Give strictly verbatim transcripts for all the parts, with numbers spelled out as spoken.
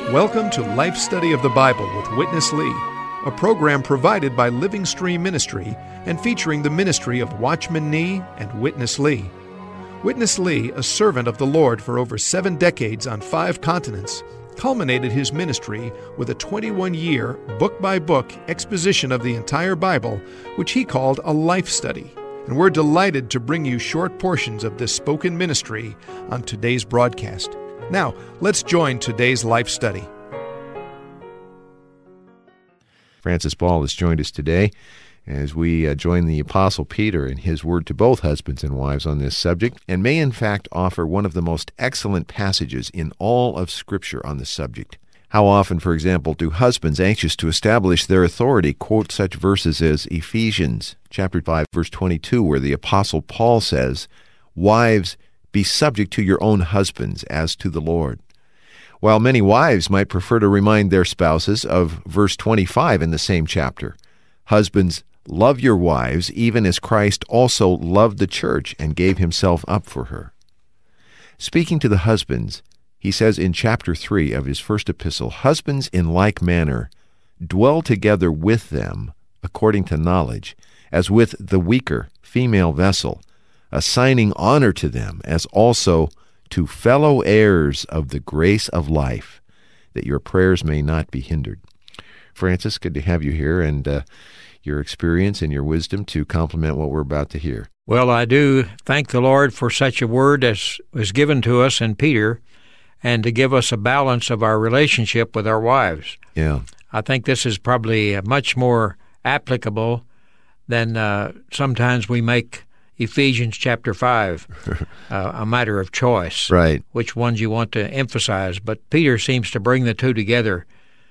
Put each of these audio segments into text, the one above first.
Welcome to Life Study of the Bible with Witness Lee, a program provided by Living Stream Ministry and featuring the ministry of Watchman Nee and Witness Lee. Witness Lee, a servant of the Lord for over seven decades on five continents, culminated his ministry with a twenty-one-year, book-by-book exposition of the entire Bible, which he called a life study. And we're delighted to bring you short portions of this spoken ministry on today's broadcast. Now, let's join today's life study. Francis Ball has joined us today as we uh, join the Apostle Peter in his word to both husbands and wives on this subject, and may in fact offer one of the most excellent passages in all of Scripture on the subject. How often, for example, do husbands anxious to establish their authority quote such verses as Ephesians chapter five, verse twenty-two, where the Apostle Paul says, "Wives, be subject to your own husbands as to the Lord." While many wives might prefer to remind their spouses of verse twenty-five in the same chapter, "Husbands, love your wives, even as Christ also loved the church and gave himself up for her." Speaking to the husbands, he says in chapter three of his first epistle, "Husbands in like manner dwell together with them according to knowledge, as with the weaker female vessel, assigning honor to them as also to fellow heirs of the grace of life, that your prayers may not be hindered." Francis, good to have you here, and uh, your experience and your wisdom to complement what we're about to hear. Well, I do thank the Lord for such a word as was given to us in Peter, and to give us a balance of our relationship with our wives. Yeah. I think this is probably much more applicable than uh, sometimes we make Ephesians chapter five uh, a matter of choice, right? Which ones you want to emphasize. But Peter seems to bring the two together,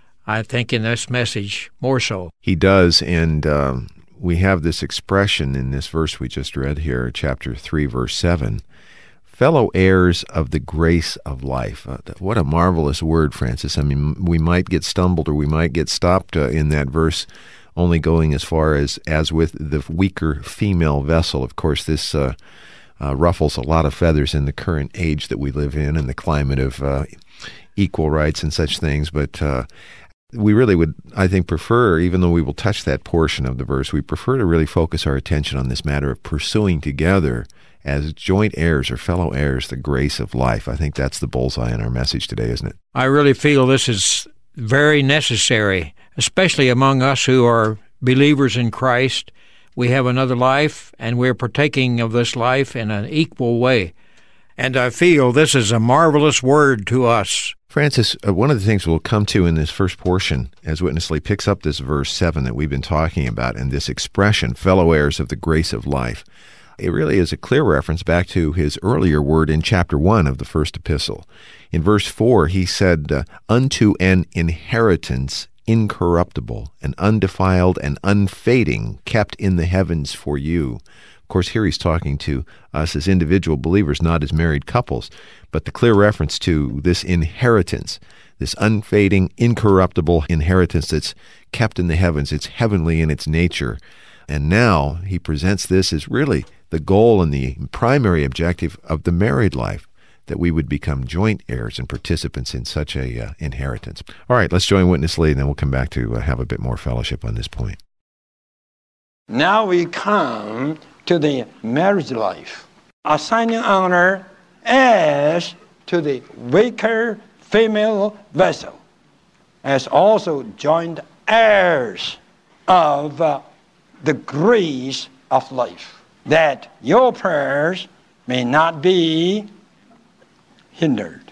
I think, in this message more so. He does, and um, we have this expression in this verse we just read here, chapter three, verse seven, fellow heirs of the grace of life. Uh, what a marvelous word, Francis. I mean, we might get stumbled or we might get stopped uh, in that verse, only going as far as, as with the weaker female vessel. Of course, this uh, uh, ruffles a lot of feathers in the current age that we live in and the climate of uh, equal rights and such things. But uh, we really would, I think, prefer, even though we will touch that portion of the verse, we prefer to really focus our attention on this matter of pursuing together as joint heirs or fellow heirs the grace of life. I think that's the bullseye in our message today, isn't it? I really feel this is very necessary, especially among us who are believers in Christ. We have another life, and we're partaking of this life in an equal way. And I feel this is a marvelous word to us. Francis, uh, one of the things we'll come to in this first portion, as Witness Lee picks up this verse seven that we've been talking about, and this expression, fellow heirs of the grace of life, it really is a clear reference back to his earlier word in chapter one of the first epistle. In verse four, he said, uh, "Unto an inheritance incorruptible and undefiled and unfading, kept in the heavens for you." Of course, here he's talking to us as individual believers, not as married couples, but the clear reference to this inheritance, this unfading, incorruptible inheritance that's kept in the heavens. It's heavenly in its nature. And now he presents this as really the goal and the primary objective of the married life, that we would become joint heirs and participants in such a uh, inheritance. All right, let's join Witness Lee, and then we'll come back to uh, have a bit more fellowship on this point. Now we come to the marriage life, assigning honor as to the weaker female vessel, as also joint heirs of uh, the grace of life, that your prayers may not be hindered.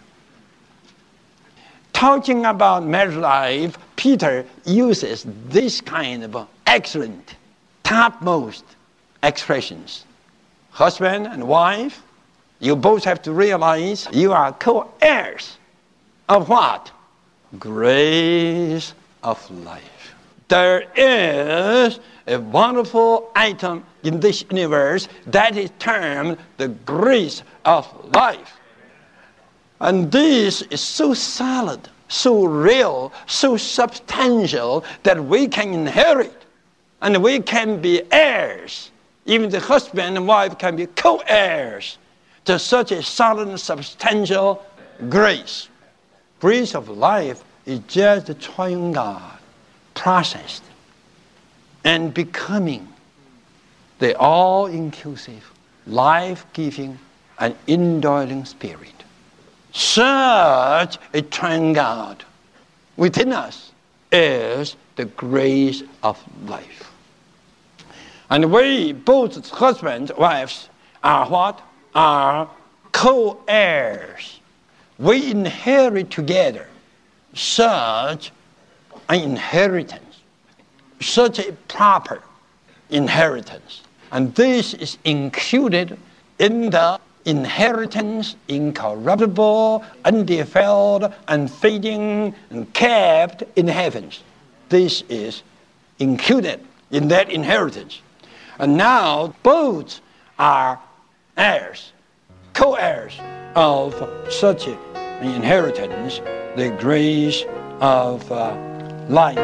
Talking about marriage life, Peter uses this kind of excellent, topmost expressions. Husband and wife, you both have to realize you are co-heirs of what? Grace of life. There is a wonderful item in this universe that is termed the grace of life. And this is so solid, so real, so substantial that we can inherit and we can be heirs. Even the husband and wife can be co-heirs to such a solid and substantial grace. Grace of life is just the triune God processed and becoming the all-inclusive, life-giving, and indwelling Spirit. Such a triune God within us is the grace of life. And we, both husbands and wives, are what? Are co-heirs. We inherit together such an inheritance, such a proper inheritance. And this is included in the inheritance, incorruptible, undefiled, unfading, and kept in heavens. This is included in that inheritance. And now both are heirs, co-heirs of such an inheritance, the grace of uh, life.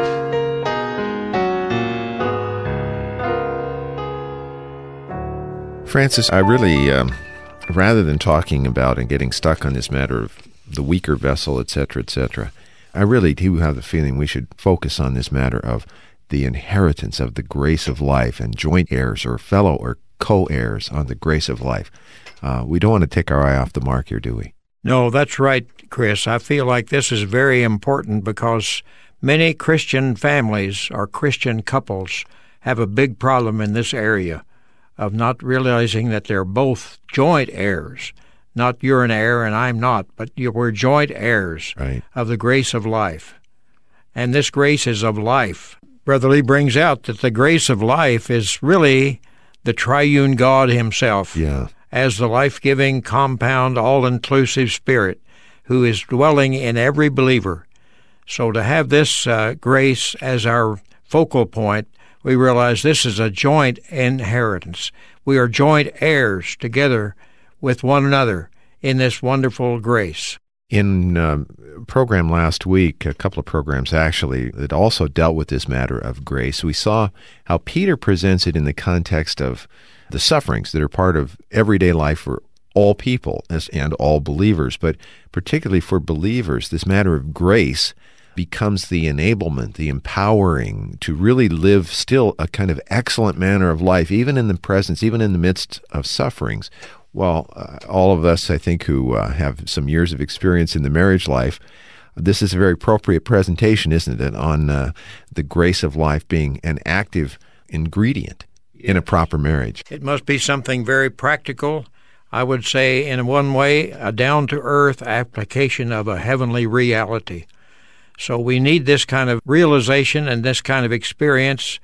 Francis, I really, um, rather than talking about and getting stuck on this matter of the weaker vessel, et cetera, et cetera, I really do have the feeling we should focus on this matter of the inheritance of the grace of life and joint heirs or fellow or co-heirs on the grace of life. Uh, we don't want to take our eye off the mark here, do we? No, that's right, Chris. I feel like this is very important because many Christian families or Christian couples have a big problem in this area of not realizing that they're both joint heirs. Not you're an heir and I'm not, but we're joint heirs right. of the grace of life. And this grace is of life. Brother Lee brings out that the grace of life is really the triune God himself, yeah. as the life-giving, compound, all-inclusive Spirit who is dwelling in every believer. So to have this uh, grace as our focal point, we realize this is a joint inheritance. We are joint heirs together with one another in this wonderful grace. In a program last week, a couple of programs actually, that also dealt with this matter of grace, we saw how Peter presents it in the context of the sufferings that are part of everyday life for all people and all believers. But particularly for believers, this matter of grace becomes the enablement, the empowering to really live still a kind of excellent manner of life, even in the presence, even in the midst of sufferings. Well, uh, all of us, I think, who uh, have some years of experience in the marriage life, this is a very appropriate presentation, isn't it, on uh, the grace of life being an active ingredient in a proper marriage. It must be something very practical. I would say, in one way, a down-to-earth application of a heavenly reality. So we need this kind of realization and this kind of experience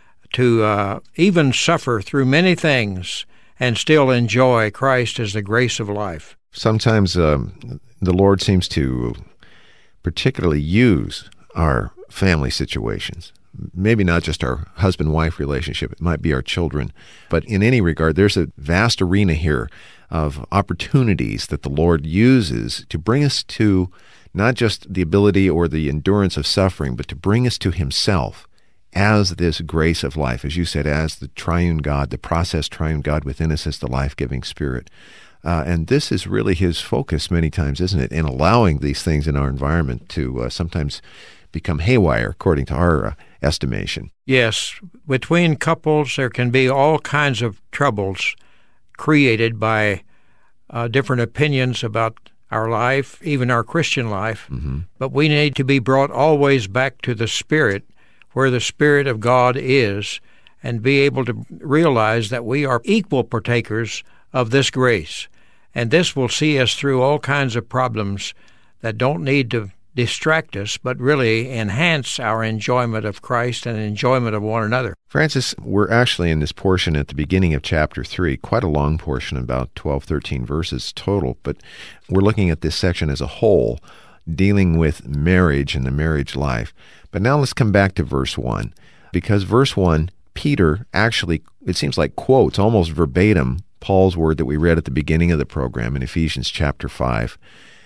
to uh, even suffer through many things and still enjoy Christ as the grace of life. Sometimes um, the Lord seems to particularly use our family situations. Maybe not just our husband-wife relationship, it might be our children. But in any regard, there's a vast arena here of opportunities that the Lord uses to bring us to not just the ability or the endurance of suffering, but to bring us to himself as this grace of life, as you said, as the triune God, the process triune God within us as the life-giving Spirit. Uh, and this is really his focus many times, isn't it, in allowing these things in our environment to uh, sometimes become haywire, according to our uh, estimation. Yes, between couples there can be all kinds of troubles created by uh, different opinions about our life, even our Christian life. Mm-hmm. But we need to be brought always back to the Spirit, where the Spirit of God is, and be able to realize that we are equal partakers of this grace. And this will see us through all kinds of problems that don't need to distract us, but really enhance our enjoyment of Christ and enjoyment of one another. Francis, we're actually in this portion at the beginning of chapter three, quite a long portion, about twelve, thirteen verses total, but we're looking at this section as a whole, dealing with marriage and the marriage life. But now let's come back to verse one, because verse one, Peter actually, it seems like quotes almost verbatim Paul's word that we read at the beginning of the program in Ephesians chapter five.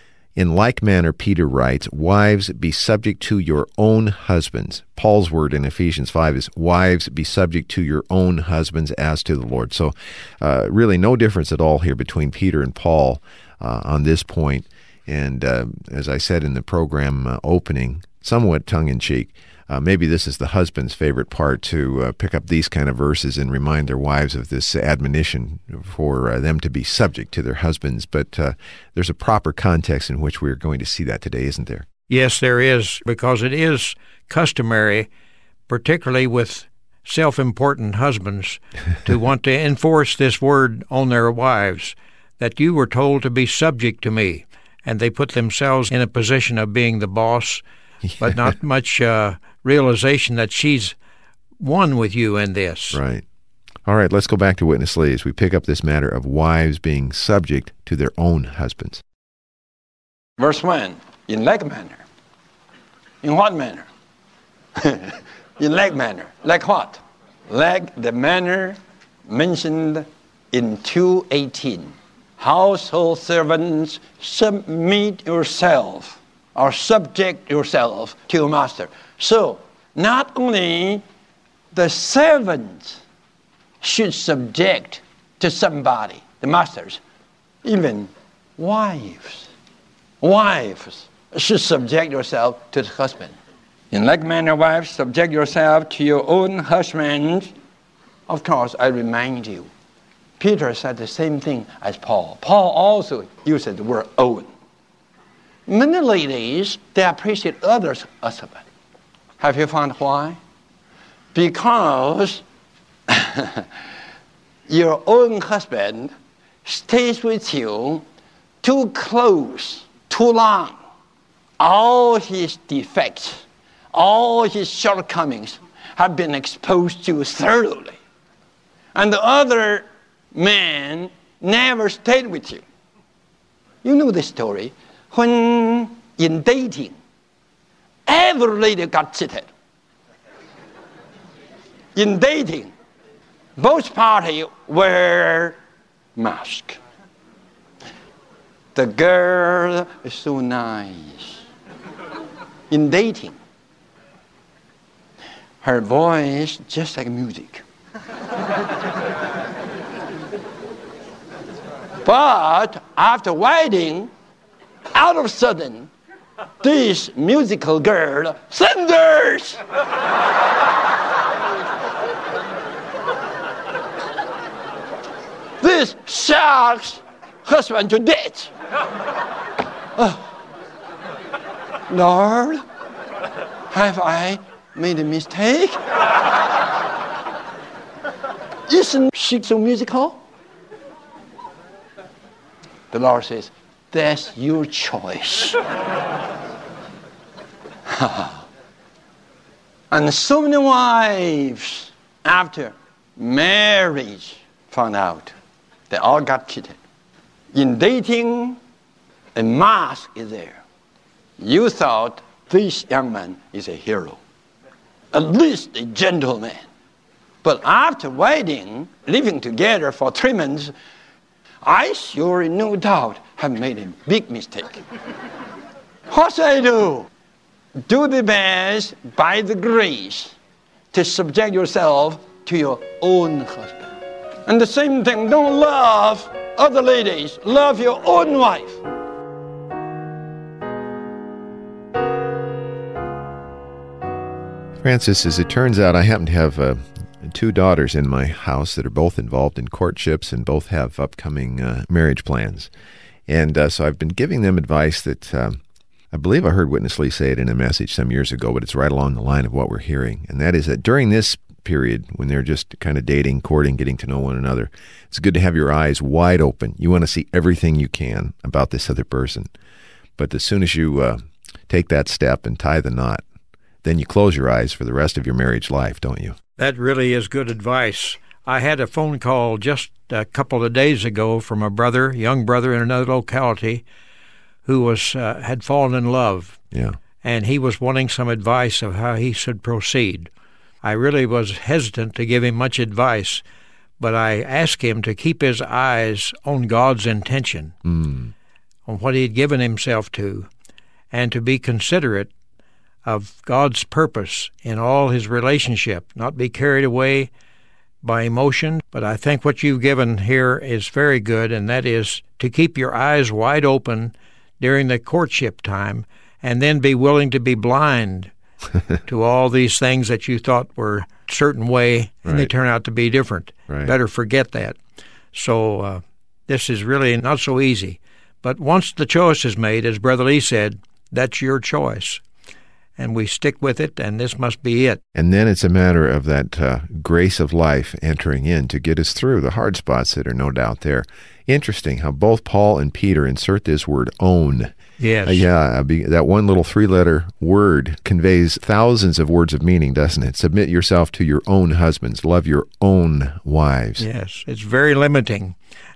In like manner, Peter writes, wives, be subject to your own husbands. Paul's word in Ephesians five is, wives, be subject to your own husbands as to the Lord. So uh, really no difference at all here between Peter and Paul uh, on this point. And uh, as I said in the program uh, opening, somewhat tongue-in-cheek. Uh, maybe this is the husband's favorite part, to uh, pick up these kind of verses and remind their wives of this admonition for uh, them to be subject to their husbands. But uh, there's a proper context in which we're going to see that today, isn't there? Yes, there is, because it is customary, particularly with self-important husbands, to want to enforce this word on their wives, that you were told to be subject to me. And they put themselves in a position of being the boss, yeah. but not much uh, realization that she's one with you in this. Right. All right, let's go back to Witness Lee as we pick up this matter of wives being subject to their own husbands. Verse one, in like manner. In what manner? In like manner. Like what? Like the manner mentioned in two eighteen. Household servants, submit yourself or subject yourself to your master. So, not only the servants should subject to somebody, the masters, even wives. Wives should subject yourself to the husband. In like manner, wives, subject yourself to your own husband. Of course, I remind you, Peter said the same thing as Paul. Paul also used the word own. Many ladies, they appreciate others' husband. Have you found why? Because your own husband stays with you too close, too long. All his defects, all his shortcomings have been exposed to you thoroughly. And the other man never stayed with you. You know the story. When in dating, every lady got cheated. In dating, both parties wear masks. The girl is so nice. In dating, her voice just like music. But after wedding, out of sudden, this musical girl thunders. This shocks husband to death. Oh, Lord, have I made a mistake? Isn't she so musical? The Lord says, that's your choice. And so many wives, after marriage, found out they all got cheated. In dating, a mask is there. You thought this young man is a hero, at least a gentleman. But after wedding, living together for three months, I sure, no doubt, have made a big mistake. What should I do? Do the best by the grace to subject yourself to your own husband. And the same thing, don't love other ladies. Love your own wife. Francis, as it turns out, I happen to have uh, two daughters in my house that are both involved in courtships and both have upcoming uh, marriage plans. And uh, so I've been giving them advice that um, I believe I heard Witness Lee say it in a message some years ago, but it's right along the line of what we're hearing. And that is that during this period, when they're just kind of dating, courting, getting to know one another, it's good to have your eyes wide open. You want to see everything you can about this other person. But as soon as you uh, take that step and tie the knot, then you close your eyes for the rest of your marriage life, don't you? That really is good advice. I had a phone call just a couple of days ago from a brother, young brother in another locality, who was uh, had fallen in love. Yeah. And he was wanting some advice of how he should proceed. I really was hesitant to give him much advice, but I asked him to keep his eyes on God's intention, mm. on what he had given himself to, and to be considerate of God's purpose in all his relationship, not be carried away by emotion. But I think what you've given here is very good, and that is to keep your eyes wide open during the courtship time and then be willing to be blind to all these things that you thought were a certain way, and Right. they turn out to be different. Right. Better forget that. So uh, this is really not so easy. But once the choice is made, as Brother Lee said, that's your choice. And we stick with it, and this must be it. And then it's a matter of that uh, grace of life entering in to get us through the hard spots that are no doubt there. Interesting how both Paul and Peter insert this word own. Yes. Uh, yeah, uh, be, that one little three-letter word conveys thousands of words of meaning, doesn't it? Submit yourself to your own husbands. Love your own wives. Yes. It's very limiting.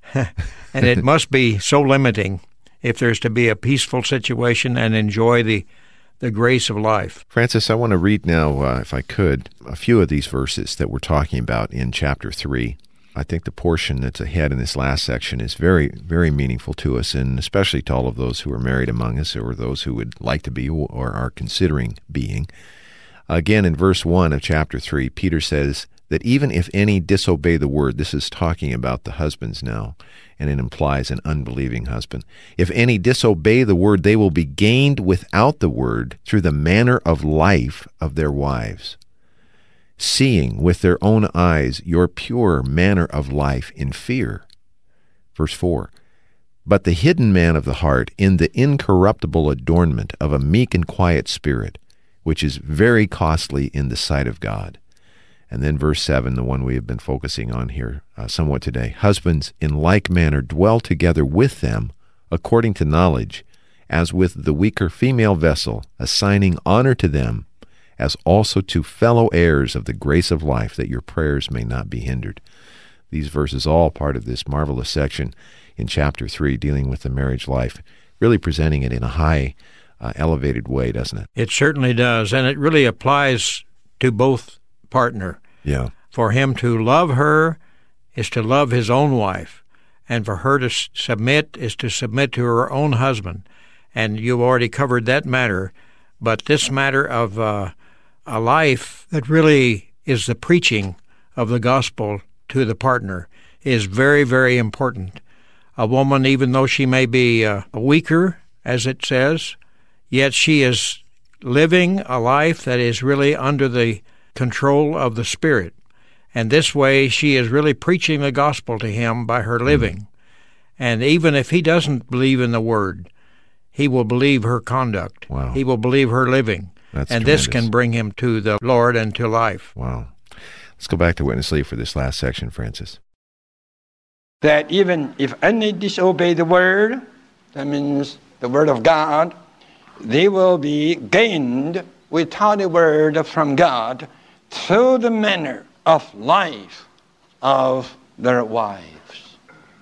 And it must be so limiting if there's to be a peaceful situation and enjoy the the grace of life. Francis, I want to read now, uh, if I could, a few of these verses that we're talking about in chapter three. I think the portion that's ahead in this last section is very, very meaningful to us, and especially to all of those who are married among us or those who would like to be or are considering being. Again, in verse one of chapter three, Peter says that even if any disobey the word, this is talking about the husbands now, and it implies an unbelieving husband. If any disobey the word, they will be gained without the word through the manner of life of their wives, seeing with their own eyes your pure manner of life in fear. Verse four, but the hidden man of the heart in the incorruptible adornment of a meek and quiet spirit, which is very costly in the sight of God. And then verse seven, the one we have been focusing on here uh, somewhat today. Husbands, in like manner, dwell together with them according to knowledge, as with the weaker female vessel, assigning honor to them, as also to fellow heirs of the grace of life, that your prayers may not be hindered. These verses all part of this marvelous section in chapter three, dealing with the marriage life, really presenting it in a high, uh, elevated way, doesn't it? It certainly does, and it really applies to both partner. Yeah. For him to love her is to love his own wife, and for her to s- submit is to submit to her own husband. And you've already covered that matter, but this matter of uh, a life that really is the preaching of the gospel to the partner is very, very important. A woman, even though she may be uh, weaker, as it says, yet she is living a life that is really under the control of the Spirit. And this way she is really preaching the gospel to him by her living. Mm-hmm. And even if he doesn't believe in the Word, he will believe her conduct. Wow. He will believe her living. That's and tremendous. this can bring him to the Lord and to life. Wow. Let's go back to Witness Lee for this last section, Francis. That even if any disobey the word, that means the word of God, they will be gained without a word from God through the manner of life of their wives.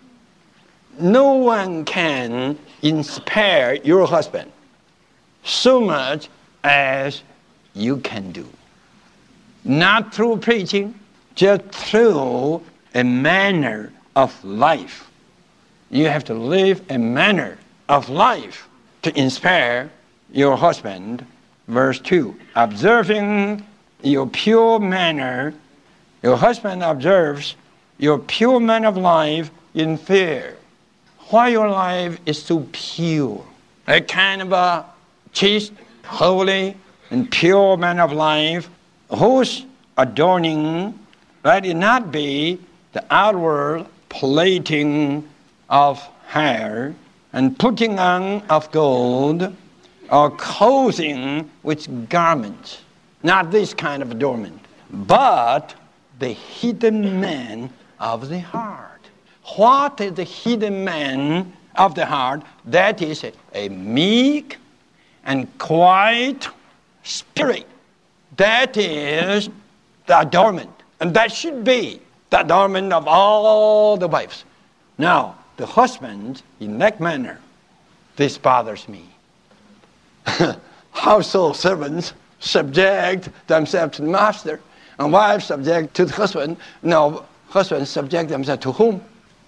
No one can inspire your husband so much as you can do. Not through preaching, just through a manner of life. You have to live a manner of life to inspire your husband. Verse two, observing your pure manner, your husband observes your pure manner of life in fear. Why your life is so pure, a kind of a chaste, holy, and pure manner of life, whose adorning let it not be the outward plaiting of hair and putting on of gold, or clothing with garments, not this kind of adornment, but the hidden man of the heart. What is the hidden man of the heart? That is a, a meek and quiet spirit. That is the adornment, and that should be the adornment of all the wives. Now, the husband, in like manner, this bothers me. Household servants subject themselves to the master, and wives subject to the husband. Now, husbands subject themselves to whom?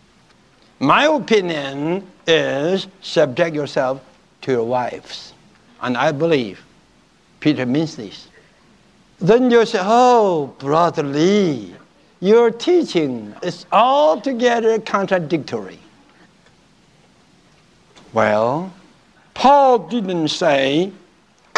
My opinion is subject yourself to your wives. And I believe Peter means this. Then you say, oh, Brother Lee, your teaching is altogether contradictory. Well, Paul didn't say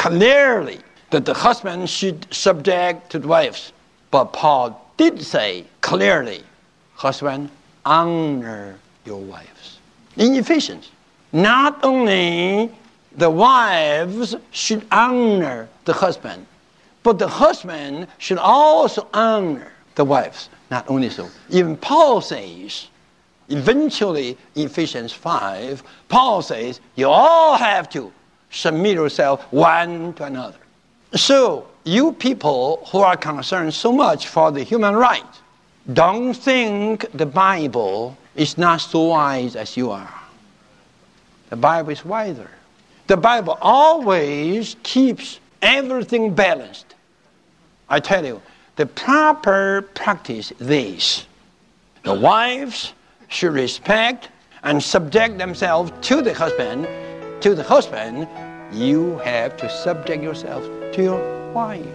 clearly that the husband should subject to the wives. But Paul did say clearly, husband, honor your wives. In Ephesians, not only the wives should honor the husband, but the husband should also honor the wives. Not only so, even Paul says, eventually in Ephesians five, Paul says, you all have to submit yourself one to another. So, you people who are concerned so much for the human rights, don't think the Bible is not so wise as you are. The Bible is wiser. The Bible always keeps everything balanced. I tell you, the proper practice is this. The wives should respect and subject themselves to the husband. To the husband, you have to subject yourself to your wife.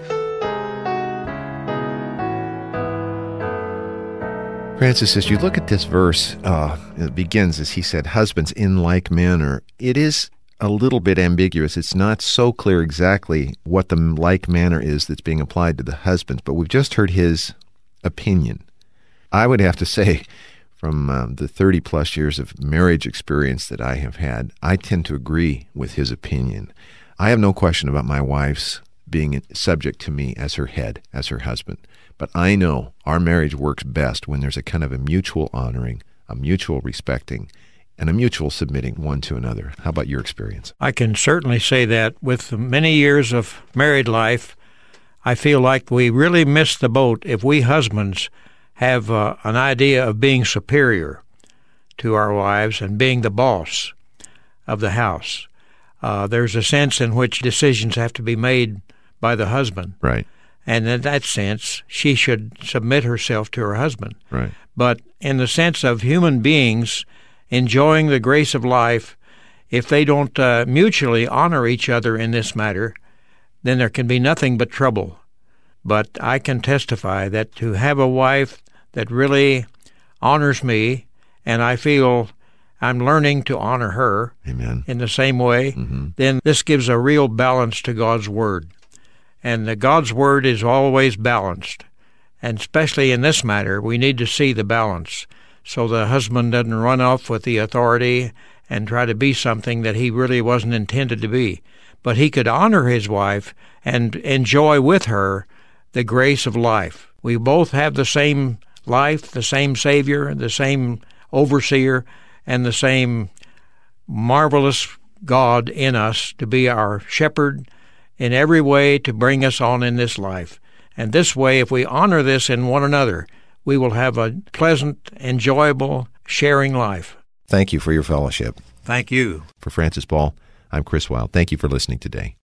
Francis, as you look at this verse, uh, it begins, as he said, husbands in like manner. It is a little bit ambiguous. It's not so clear exactly what the like manner is that's being applied to the husbands, but we've just heard his opinion. I would have to say, from um, the thirty-plus years of marriage experience that I have had, I tend to agree with his opinion. I have no question about my wife's being subject to me as her head, as her husband. But I know our marriage works best when there's a kind of a mutual honoring, a mutual respecting, and a mutual submitting one to another. How about your experience? I can certainly say that with many years of married life, I feel like we really miss the boat if we husbands have uh, an idea of being superior to our wives and being the boss of the house. Uh, there's a sense in which decisions have to be made by the husband. Right. And in that sense, she should submit herself to her husband. Right. But in the sense of human beings enjoying the grace of life, if they don't uh, mutually honor each other in this matter, then there can be nothing but trouble. But I can testify that to have a wife that really honors me, and I feel I'm learning to honor her Amen. In the same way, Mm-hmm. then this gives a real balance to God's Word. And the God's Word is always balanced. And especially in this matter, we need to see the balance so the husband doesn't run off with the authority and try to be something that he really wasn't intended to be. But he could honor his wife and enjoy with her the grace of life. We both have the same life, the same Savior, the same overseer, and the same marvelous God in us to be our shepherd in every way to bring us on in this life. And this way, if we honor this in one another, we will have a pleasant, enjoyable, sharing life. Thank you for your fellowship. Thank you. For Francis Ball, I'm Chris Wilde. Thank you for listening today.